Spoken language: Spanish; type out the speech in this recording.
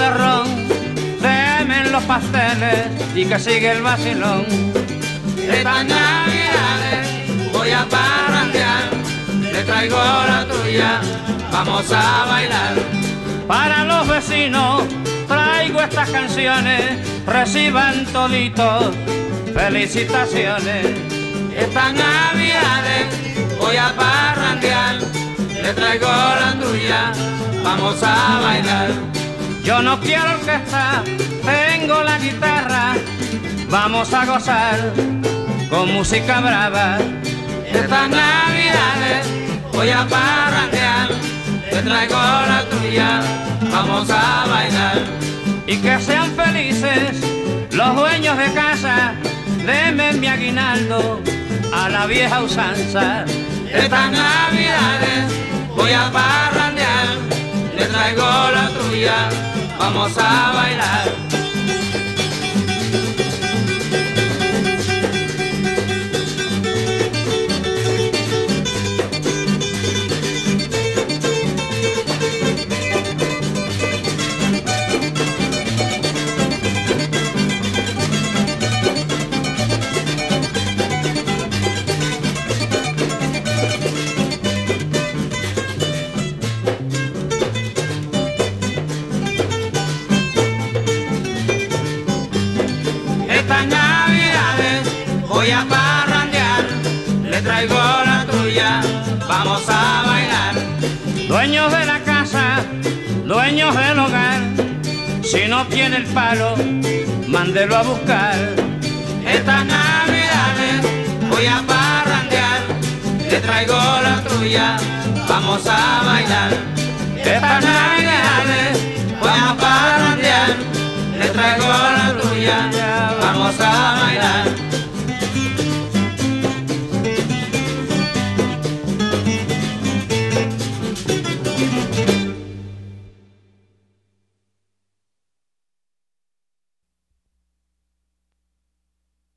de ron, déme los pasteles y que sigue el vacilón. Estas navidades voy a parrandear, le traigo la tuya, vamos a bailar. Para los vecinos traigo estas canciones, reciban toditos felicitaciones. Estas navidades voy a parrandear, le traigo la tuya, vamos a bailar. Yo no quiero orquesta, tengo la guitarra, vamos a gozar con música brava. Estas navidades voy a parrandear, le traigo la tuya, vamos a bailar. Y que sean felices los dueños de casa, denme mi aguinaldo a la vieja usanza. Estas navidades voy a parrandear, le traigo la tuya, vamos a bailar. Estas navidades voy a parrandear, le traigo la tuya, vamos a bailar. Dueños de la casa, dueños del hogar, si no tiene el palo, mándelo a buscar. Estas navidades voy a parrandear, le traigo la tuya, vamos a bailar. Estas navidades voy a parrandear, le traigo la tuya, vamos a bailar.